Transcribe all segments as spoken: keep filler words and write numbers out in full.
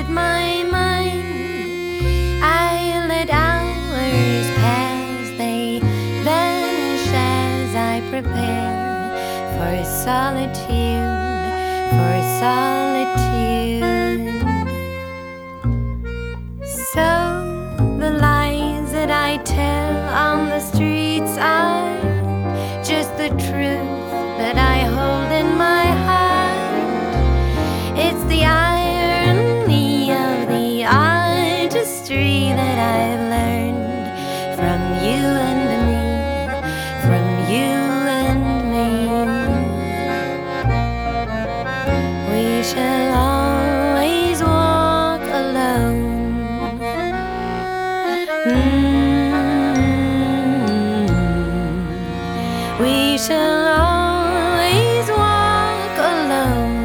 let my mind, I let hours pass, they vanish as I prepare for solitude, for solitude. So the lies that I tell on the streets are just the truth that I hold in my heart. It's the irony of the artistry that I've learned from you and me, from you and me. We shall always walk alone. Mm-hmm. We shall always walk alone.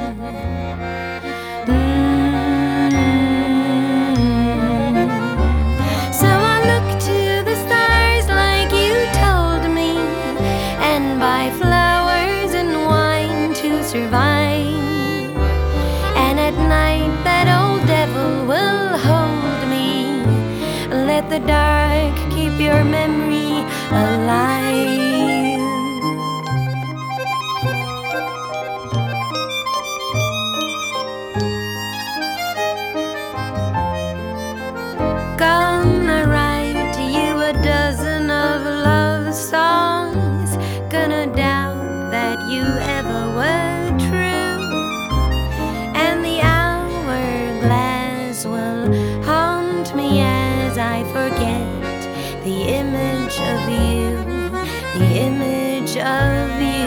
Mm-hmm. So I look to the stars like you told me, and buy flowers and wine to survive. And at night that old devil will hold me. Let the dark keep your memory alive. Gonna write to you a dozen of love songs, gonna doubt that you ever were true, and the hourglass will haunt me as I forget the image of you, the image of you.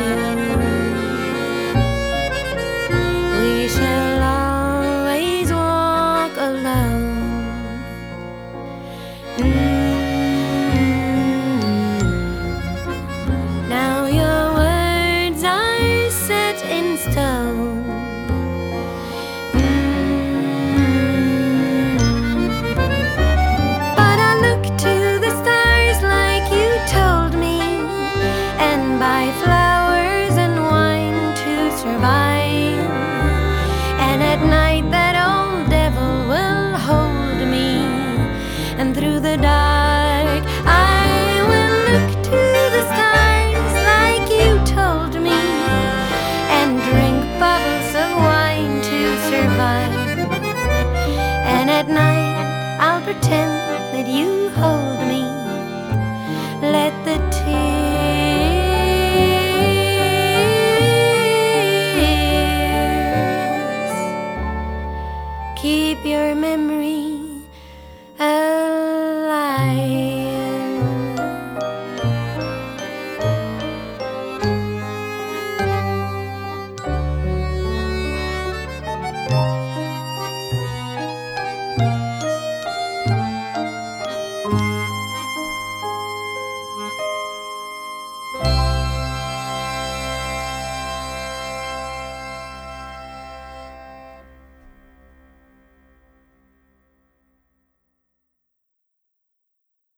We shall always walk alone. Mm-hmm. Now your words are set in stone. Mm-hmm. But I look to the stars like you told me, and buy flowers and wine to survive. And at night that old devil will hold me, and through the dark I will look to the stars like you told me, and drink bottles of wine to survive. And at night I'll pretend that you hold me. Let the tears keep your memory alive.